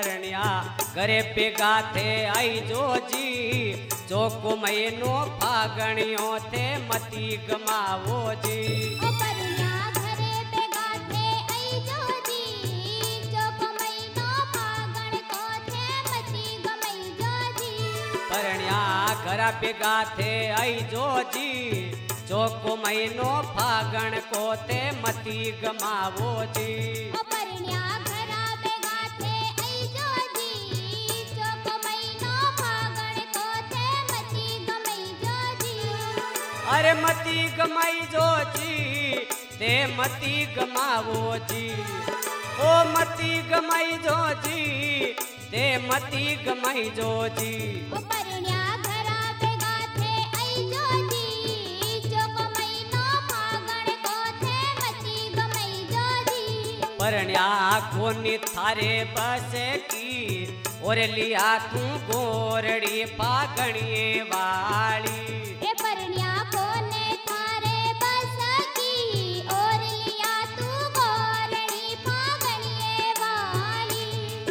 परण्या घरे भेगा थे आई जो जी चोको महीनो फागणियो थे मती गमावो जी ओ परण्या घरे भेगा थे आई जो जी चोको महीनो फागण को थे मती गमई जो जी परण्या घरा भेगा थे आई जो जी चोको महीनो फागण को थे मती गमावो जी ओ परण्या घरा भेगा थे आई जो जी चोको महीनो फागण को थे मती गमई जो जी अरे मती गमाई जो जी ते मती गमावो जी ओ मती गमाई जो जी ते मती गमाई जो जी ओ परण्या घरा भेगा थे आई जो जी चोको महीनो फागण को थे मती गमई जो जी परण्या कोनी थारे बस की और लिया तू गोरड़ी पागणिए वाली ए परण्या कोने थारे बस की और लिया तू गोरड़ी फागणिए वाली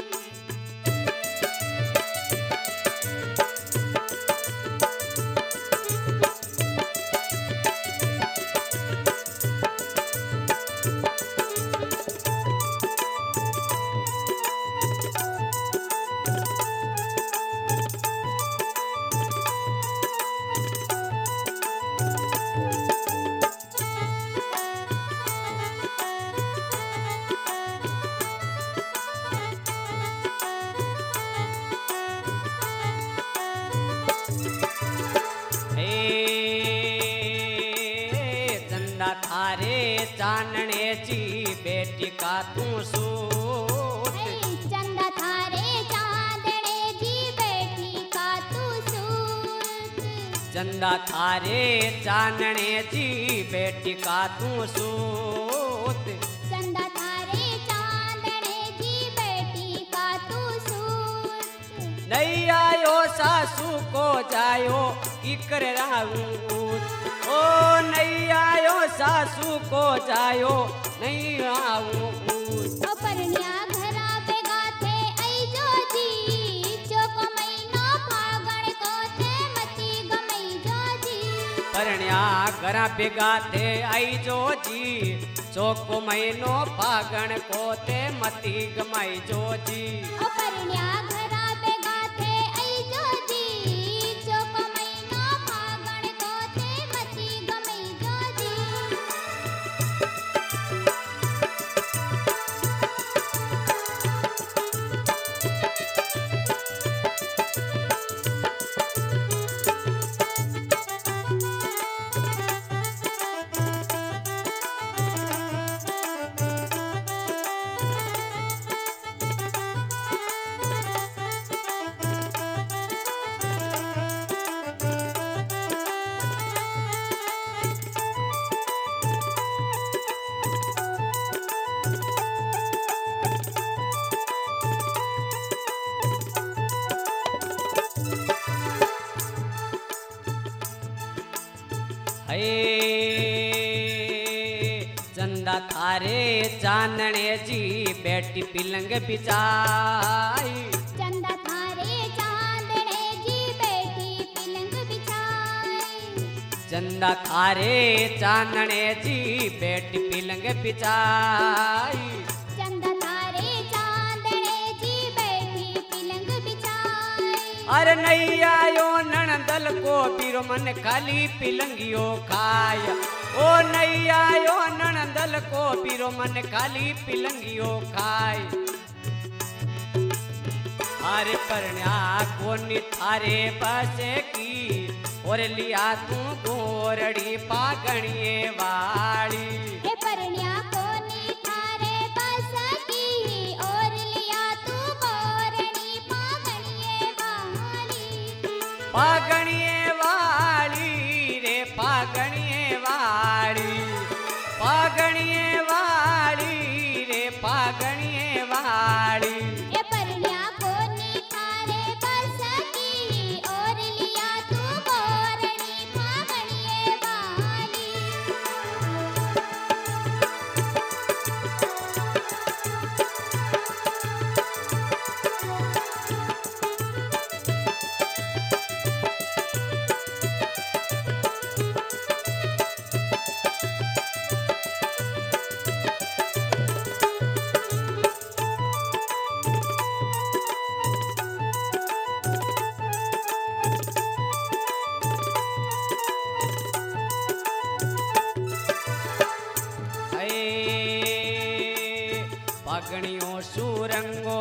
चंदा थारे चानने जी बेटी का तू सूट ऐ चंदा थारे चांदणे जी बेटी का तू सूट चंदा थारे चानने जी बेटी का तू सूट चंदा थारे चांदणे जी बेटी का तू सूट नहीं आयो सासू को जायो की कर ओ नहीं आयो सासू को जायो नहीं आऊं ओ परण्या घरा भेगा थे आई जो जी चोको महीनो फागण को थे मती गमई जो जी परण्या घरा भेगा थे आई जो जी चोको महीनो फागण को थे मती गमाई जो जी ओ परण्या घरा भेगा थे आई जो जी चोको महीनो फागण को थे मती गमई जो जी चंदा थारे चांदने जी बेटी पिलंग बिछाई चंदा थारे चांदणे जी बेटी पिलंग बिछाई चंदा थारे चांदने जी बेटी पिलंग बिछाई चंदा थारे चांदणे जी बेटी पिलंग बिछाई अरे नहीं आयो नणदल को पीरो मन खाली पिलंगियो खाय ओ नहीं आयो नणदल को पीरो मन खाली पिलंगियो खाय अरे परण्या कोनी थारे बस की और लिया तू गोरड़ी पागणिए वाली ए परण्या कोनी थारे बस की और लिया तू गोरड़ी पागणिए वाली पागणिए वाली रे पागणिए वाली पागणिए वाली रे पागणिए वाली ए परण्या कोनी थारे बस की और लिया तू गोरड़ी पागणिए वाली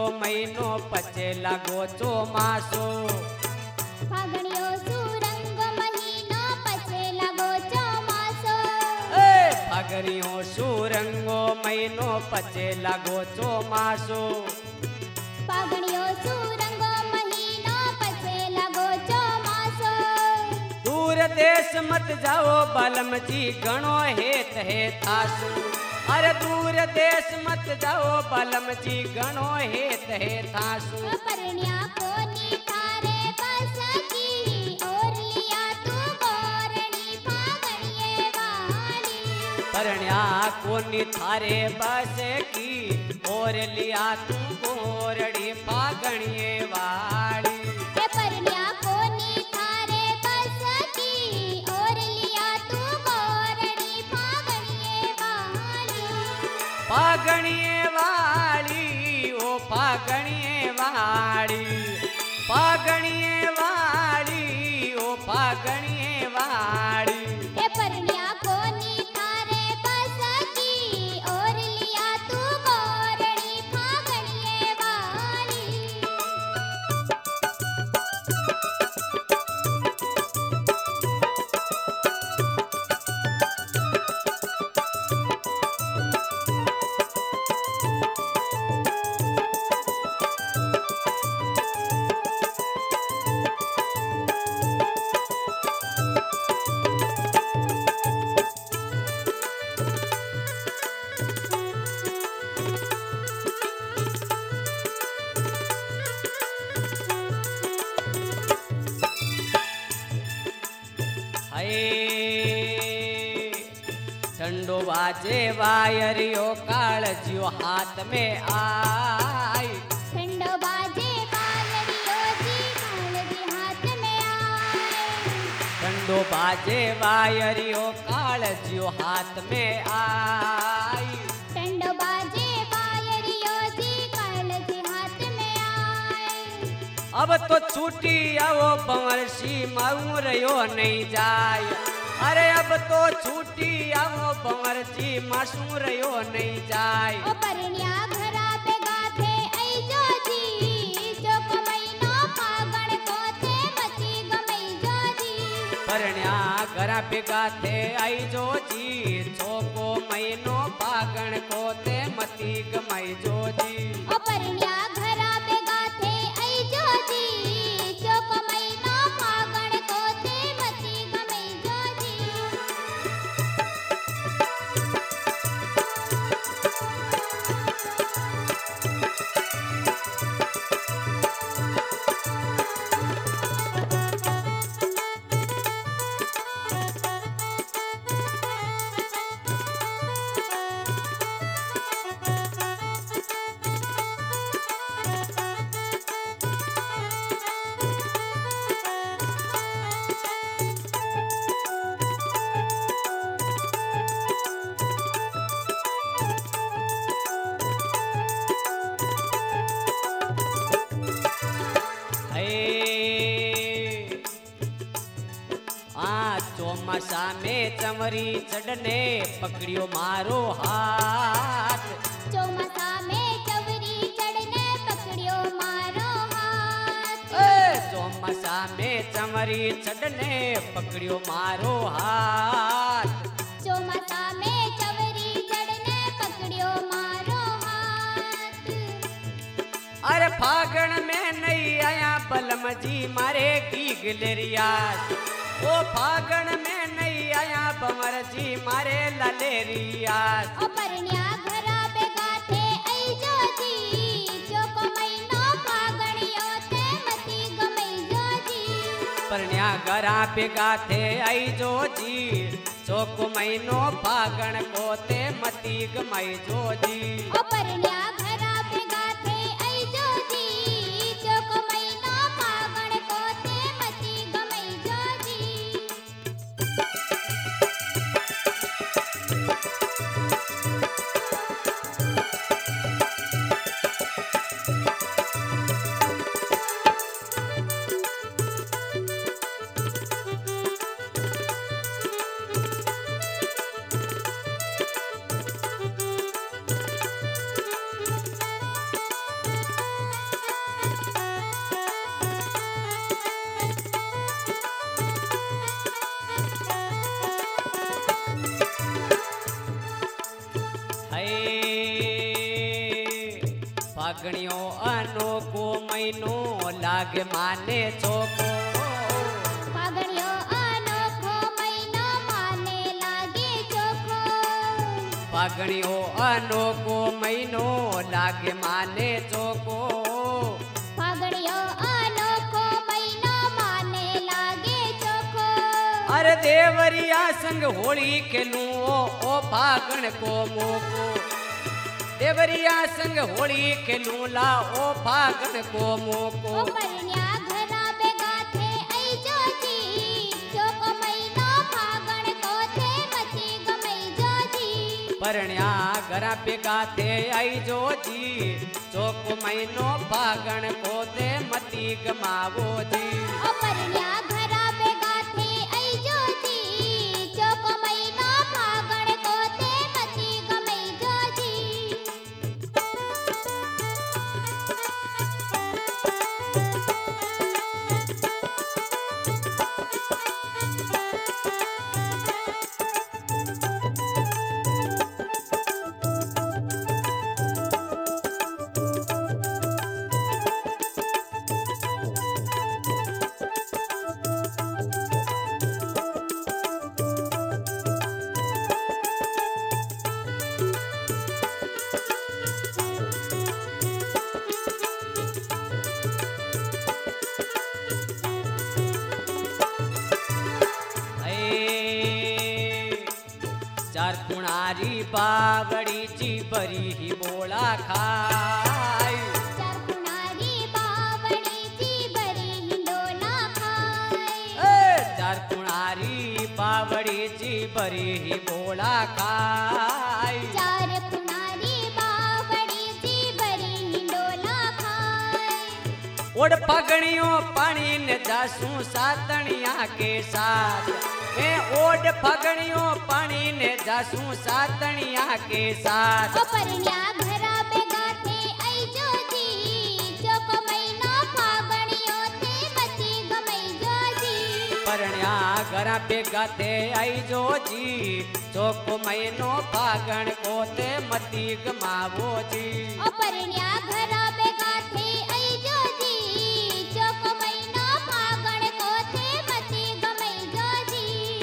મહિનો પછે લાગો ચોમાસો. ફાગણિયો સુરંગ મહિનો પછે લાગો ચોમાસો. એ ફાગણીઓ સુરંગો મહિનો પછે લાગો ચોમાસો. ફાગણિયો સુરંગ મહિનો પછે લાગો ચોમાસો. दूर देश मत जाओ बालमजी घणो हेत हे थासु. अरे दूर देश मत जाओ बालमजी घणो हेत हे थासु. परण्या कोनी थारे बस की और लिया तू गोरणी फागणिये वाली. परण्या कोनी थारे बस की और लिया तू गोरड़ी फागणिये वाली. हे परण्या कोनी थारे बस की और लिया तू गोरणी फागणिये वाली. फागणिये वाली ओ फागणिये वाली. फागणिये वाली ओ फागणिये वाली. हे परण्या कोनी थारे बस की और लिया तू गोरणी फागणिये वाली. हाय ठंडो बाजे वायरियो काळजियो हाथ में आई. ठंडो बाजे वायरियो जी काळजी हाथ में आए. ठंडो बाजे वायरियो काळजियो हाथ में आई. ठंडो बाजे वायरियो जी काळजी हाथ में आए. अब तो छूटी आओ बंवरसी माऊ रयो नहीं जाय. अरे अब तो छूटी आओ बंवरसी मासू रयो नहीं जाय. ओ परण्या घरा पे गाथे ऐजो जी चोक महीनो फागण कोथे मती गमई जो जी. परण्या घरा भेगा थे आई जो जी छोको महीनो फागण को ते मती गमाई जो जी. ओ परण्या घरा पे गाथे ऐजो जी चोक महीनो फागण कोथे मती गमई जो जी. ચોમાસા में चमरी चढ़ने पकड़ियो मारो हाथ. ચોમાસા में चवरी चढ़ने पकड़ियो मारो हाथ. ચોમાસા में चमरी चढ़ने पकड़ियो मारो हाथ. ચોમાસા में चवरी चढ़ने पकड़ियो मारो हाथ. अरे फागण में नहीं आया बलम जी मारे की गिलरियास. ओ फागण में नहीं आया बमर जी मारे ललेरियास. ओ परण्या घरा पे गाथे ऐजो जी चोक महीनो फागणियो ते मती गमई जो जी. परण्या घरा भेगा थे आई जो जी चोको महीनो फागण को ते मती गमाई जो जी. ओ परण्या घरा पे गाथे ऐजो जी चोक महीनो फागण को ते मती गमई जो जी. फागणियो अनोखो महीनो लागे माने चोको फागणियो अनोखो महीनो माने लागे चोखो फागणियो अनोखो महीनो लागे माने चोको फागणियो अनोखो महीनो माने लागे चोखो अरे देवरिया संग होली खेलूं ओ फागण को मोको देवरिया संग होली खेलूं ला ओ फागण को मोको ओ परण्या घरा बेगा थे आई जोजी चोको महीनो फागण को थे मती गमई जोजी परण्या घरा बेगा थे आई जोजी चोको महीनो फागण को ते मती गमावो जी ओ परण्या घरा बेगा थे आई जोजी चोको महीनो फागण को थे मती गमई जोजी चार कुणारी बावड़ी जी बरी ही बोला खाई चारकुणारी बावड़ी जी बरी हिंडोला खाए चार कुणारी बावड़ी जी बरी ही बोला खाई चारकुणारी बावड़ी जी बरी हिंडोला खाए ओड फगणियों पानी ने जासू सातणिया के साथ ए ओड फगणियों पानी ने जासू सातणिया के साथ ओ परण्या घरा बेगा थे आई जोजी चोको महीनो फागणियो थे मती गमई जोजी परण्या घरा बेगा थे आई जोजी चोको महीनो फागण को ते मती गमावो जी ओ परण्या घरा बेगा थे आई जोजी चोको महीनो फागण को थे मती गमई जोजी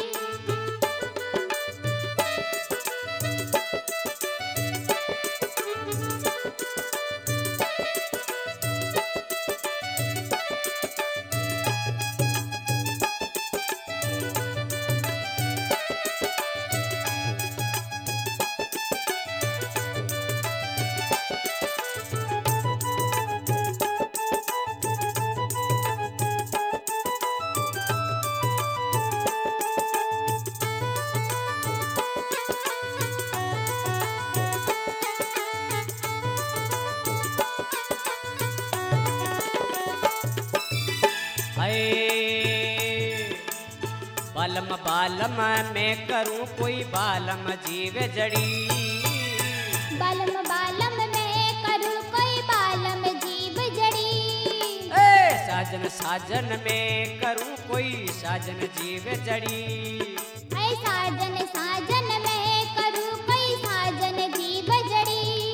बालम बालम मैं करूं कोई बालम जीव जड़ी बालम बालम मैं करूं कोई बालम जीव जड़ी साजन साजन में करूं कोई साजन जीव जड़ी ऐ साजन साजन मैं करूं कोई साजन जीव जड़ी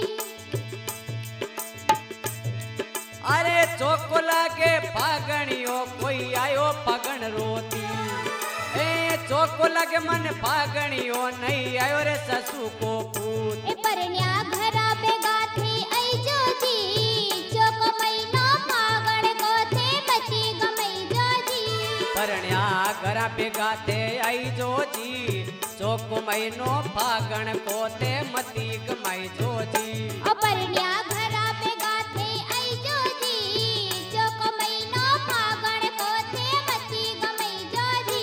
अरे चोको लागे फागणियो कोई आयो फगण रोती चोको लगे मन फागणियो नहीं आयो रे ससु को पूत ए परण्या घरा बेगा थे आई जोजी चोको महीनो फागण को थे मती गमई जोजी परण्या घरा बेगा थे आई जोजी चोको महीनो फागण को ते मती गमाई जोजी ओ परण्या घरा बेगा थे आई जोजी चोको महीनो फागण को थे मती गमई जोजी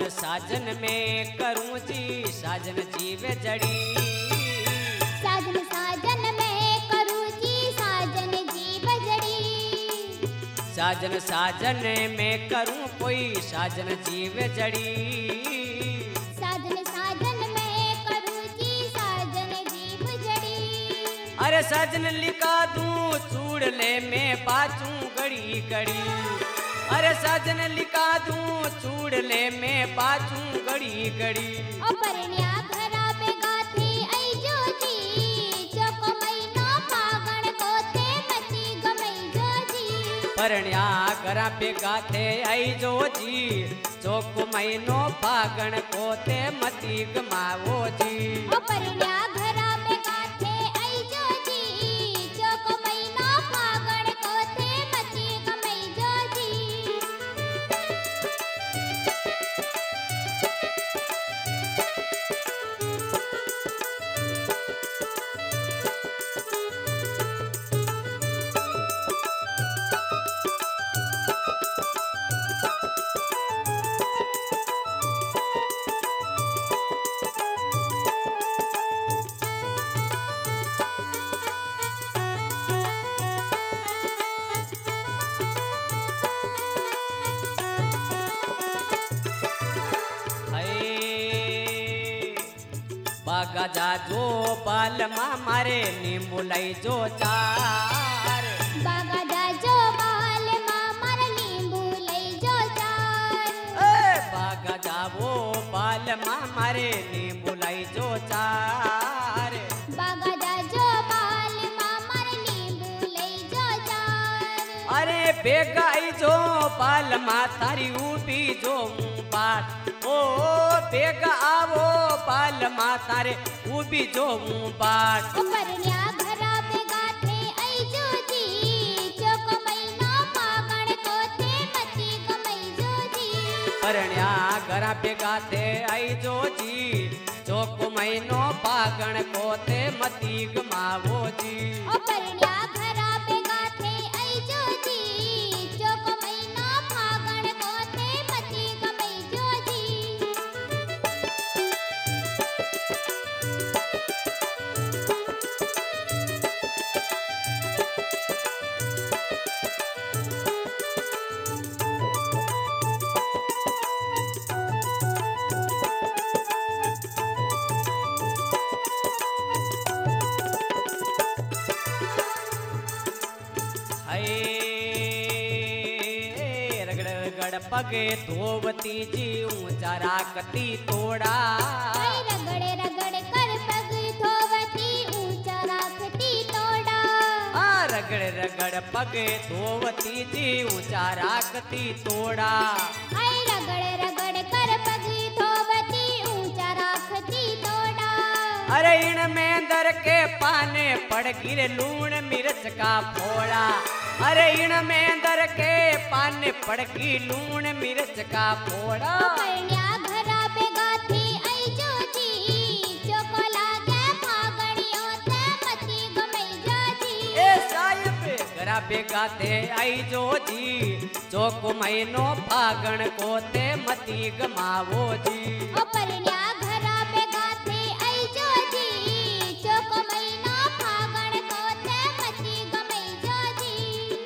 साजन साजन में करूं जी साजन जीव जड़ी। साजन साजन में करूँ जी साजन जी बजड़ी। साजन साजन में करूं कोई साजन जीव जड़ी। साजन साजन में करूँ जी साजन जी बजड़ी। अरे साजन लिखा दूं चूड़ले में बाचूं गड़ी गड़ी। अरे साजन लिखा दूं चूड़ले में बाचूं गड़ी गड़ी। ओ परण्या घरा पे गाथे आई जो जी चोको महीनो फागण कोते मती गमई जो जी। परण्या घरा पे गाथे आई जो जी चोक महीनो फागण कोते मती गमावो जी। ओ परण्या घरा पे गाथे आई जो जी चोको महीनो फागण कोते मती गमई जो जी। बागा जाजो बालमा मारे नींबू लई जो चार। बागा जाजो बाल मामर नींबू लई जो चार। बागा जावो बालमा मारे नींबू लई जो चार। बागा जाजो बाल मामर नींबू लई जो चार। अरे बेगाई जो बालमा तारी ऊबी जो बाट। ओ बेगा आवो बालमा तारे ऊबी जो बाट। ओ परण्या घरा पे गाथे आई जो जी चोको महीनो फागण कोते मती गमई जो जी। परण्या घरा पे गाथे आई जो जी चोक महीनो फागण कोते मती गमावो जी। ओ परण्या घरा पे गाथे आई जो जी चोको महीनो फागण कोते मती गमई जो जी। रगड़ रगड़ पगे धोवती जी ऊंचा राकती तोड़ा। आई रगड़े रगड़ कर पग धोवती ऊंचा राखती तोड़ा। रगड़ रगड़ पगे धोवती जी ऊंचा राकती तोड़ा। आई रगड़ रगड़ कर पग धोवती ऊंचा राखती तोड़ा। अरे इन में अंदर के पाने पड़ गिरे लूण मिर्च का फोड़ा। अरे इन में अंदर के पाने पड़ गी लूण मिर्च का फोड़ा। ओ परण्या घरा पे गाथे आई जो जी चोको लागे फागणियों ते मती गमई जो जी। ए साहिब घरा पे गाथे आई जो जी चोक महीनो फागण कोते मती गमावो जी। ओ परण्या घरा पे गाथे आई जो जी चोको महीनो फागण कोते मती गमई जो जी।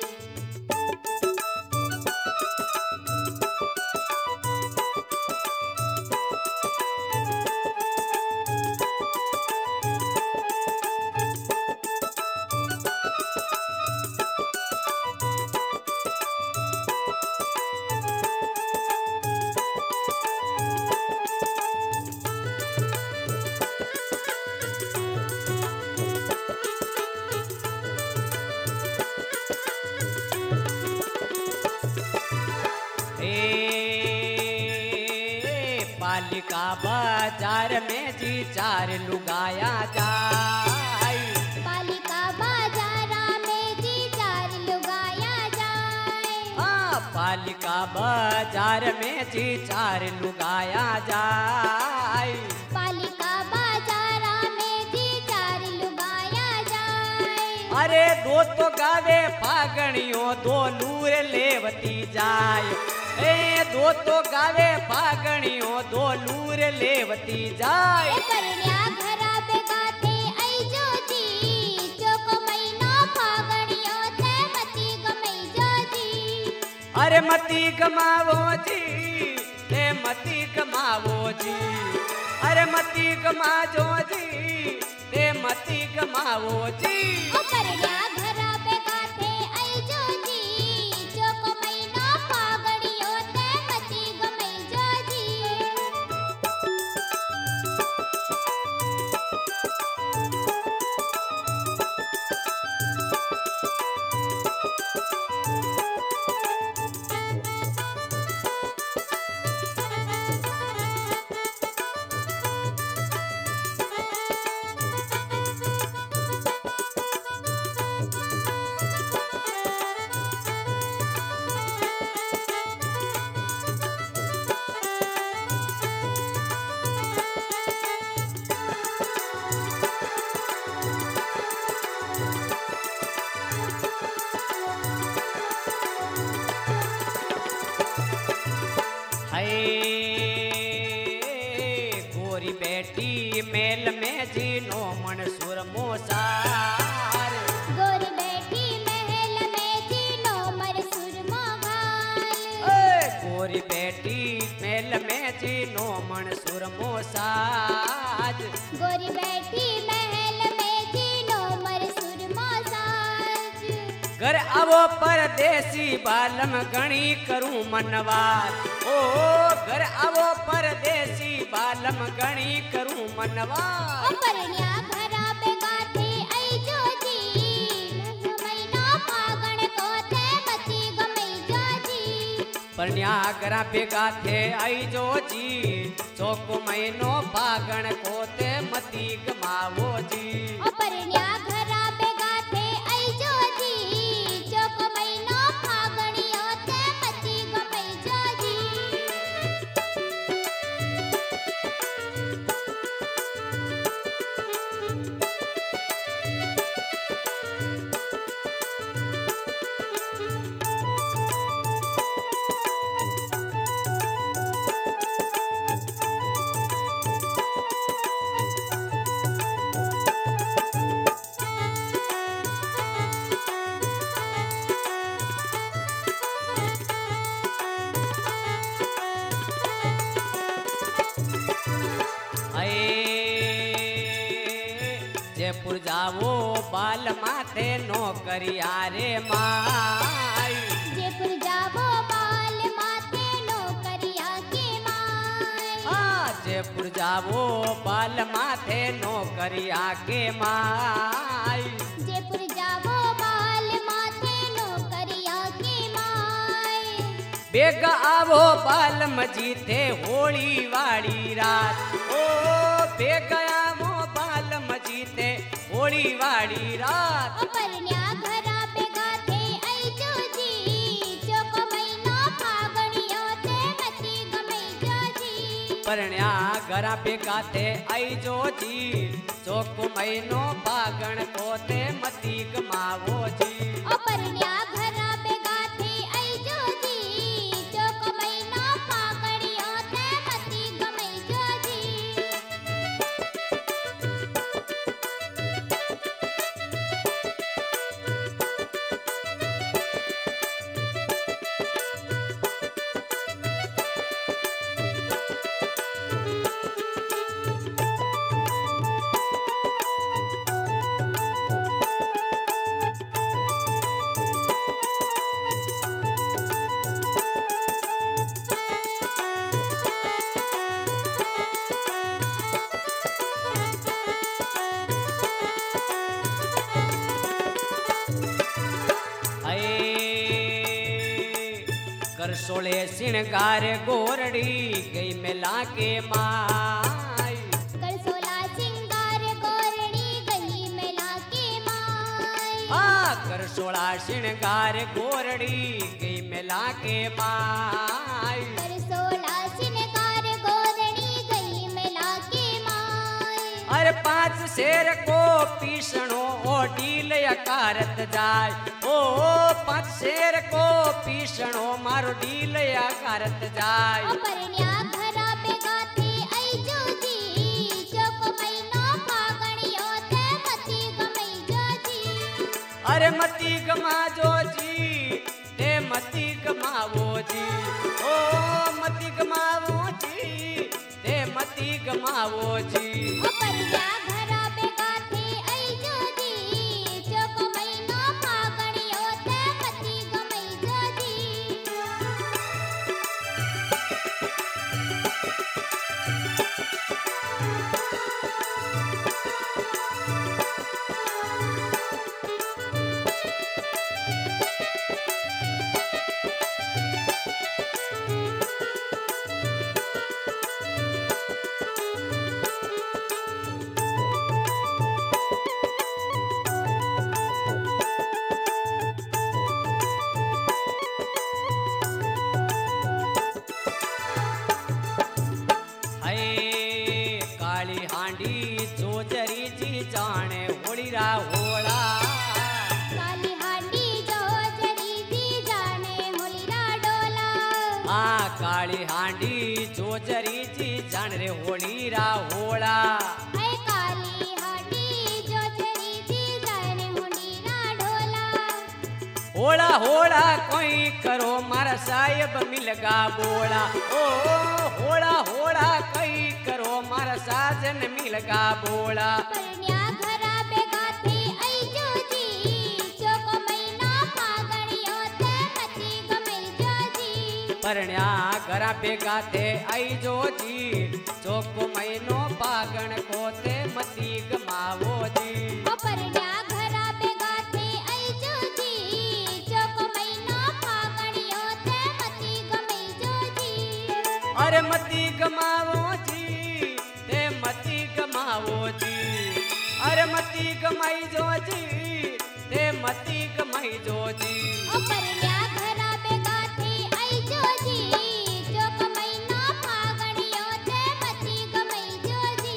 पालिका बाजार में जी चार लुगाया जाए। पालिका बाजारा में जी चार लुगाया जाए। पालिका बाजार में जी चार लुगाया जाए। पालिका बाजारा में जी चार लुगाया जाए। अरे दो तो गावे फागणियों दो नूर लेवती जाए। ए दो तो गावे फागणियो दो लूर लेवती जाए ए परण्या घरा बेगा थे आई जोजी चोको महीनो फागणियो थे मती गमई जोजी अरे मती गमावो जी ते मती गमावो जी अरे मती गमाजो जी ते मती गमावो जी ओ परण्या घरा बेगा थे आई जोजी चोको महीनो फागणियो थे मती गमई जोजी गोरी बेटी मेल में जीनो मन सुर मोसार गोरी बैठी महल में जीनो मर सुरमा घाल गोरी बेटी मेल में जीनो मन सुर मोसाज गोरी बैठी महल में जीनो मर सुरमा साज घर आवो परदेसी बालम गणी करूं मनवार ओ घर आवो परदेसी बालम गणी करूं मनवार ओ परण्या घरा बेगा थे आई जोजी महीना फागण को थे मती गमई जोजी परण्या घरा बेगा थे आई जो जी चौको महीनो फागण कोते मती गमावो जी ओ परण्या घरा बेगा थे आई जोजी चोको महीनो फागणियो थे मती गमई जोजी जयपुर जावो बाल माथे नौकरिया रे माई जयपुर जावो बाल माथे नौकरिया के माय जयपुर जावो बाल माथे नौकरिया के माई जयपुर जावो बाल माथे नौकरिया के माय बेग आवो बाल मजीते होली वाली रात ओ बेग आवो बाल मजीते होली वाली रात ओ परण्या घरा बेगा थे आई जोजी चोको महीनो फागणियो थे मती गमई जोजी परण्या घरा बेगा थे आई जो जी चौको महीनो फागण कोते मती गमावो जी ओ परण्या घरा बेगा थे आई जोजी चोको महीनो फागणियो थे मती गमई जोजी करसोले सिणगार गोरड़ी गई मिला के माई करसोला सिंगार गोरड़ी गली मेला के माय करसोला सिणगार गोरड़ी गई मिला के माई करसोला सिंगार गोरड़ी गली मेला के माय अरे अरे 5 शेर को पीसणो ओ ढील अकारत जाय ओ 5 शेर को पीसणो मारो ढील अकारत जाय परण्या घरा बेगा थे आई जोजी चोको महीनो फागणियो ते मती गमई जोजी अरे मती गमा जोजी ते मती गमावो जी ओ मती गमावो जी ते मती गमावो जी परण्या घरा बेगा थे आई जोजी चोको महीनो फागणियो ते मती गमई जोजी हाय काली हांडी जोजरी जी जाने होड़ीरा होड़ा काली हांडी जोजरी जी जाने होलीरा डोला आ काली हांडी जोजरी जी जान रे होड़ीरा होड़ा ऐ काली हांडी जोजरी जी जाने होलीरा डोला होड़ा होड़ा कोई करो मारा साहेब मिलगा बोला ओ होड़ा होड़ा कोई करो मारा साजन मिलगा बोला परण्या घरा बेगा थे आई जोजी चोको महीना फागणियो ते मती गमई जोजी परण्या घरा बेगा थे आई जोजी चोको महीनो पागण को ते मती गमावो जी परण्या घरा बेगा थे आई जोजी चोको महीना फागणियो ते मती गमई जोजी अरे मती गमावो जी ते मती गमावो जी अरे मती गमाई जो जी ते मती गमाई जो जी परण्या घरा बेगा थे आई जोजी चोको महीना फागणियो ते मती गमई जोजी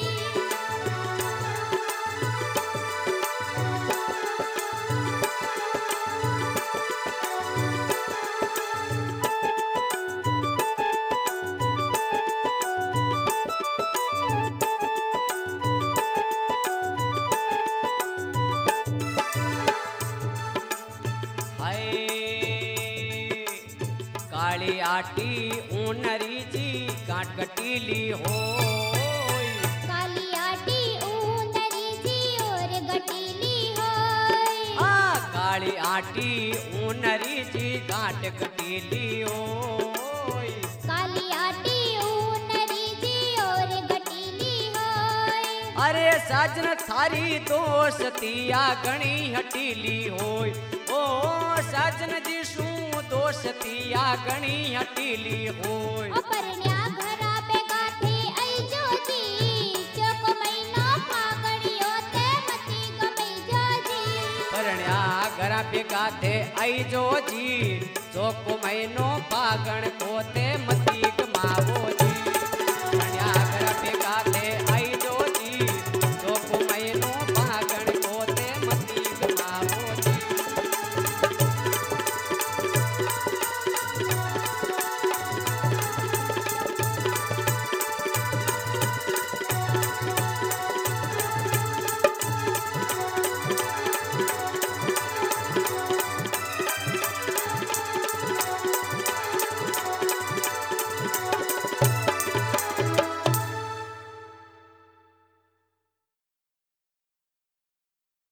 हाय काली आटी ऊनरी जी काट कटीली होय काली आटी ऊंदरी जी और गटीली होय आ काली आटी ऊनरी जी काट कटीली होय काली आटी ऊंदरी जी और गटीली होय अरे साजन थारी दोस्तिया घणी हटीली होय ओ साजन जी शू दोस्तिया घणी हटीली होय परण्या घरा बेगा थे आई जोजी चोको महीनो फागणियो ते मती गमई जोजी परण्या घरा बेगा थे आई जो जी चोको महीनो पागण को ते मती गमावो जी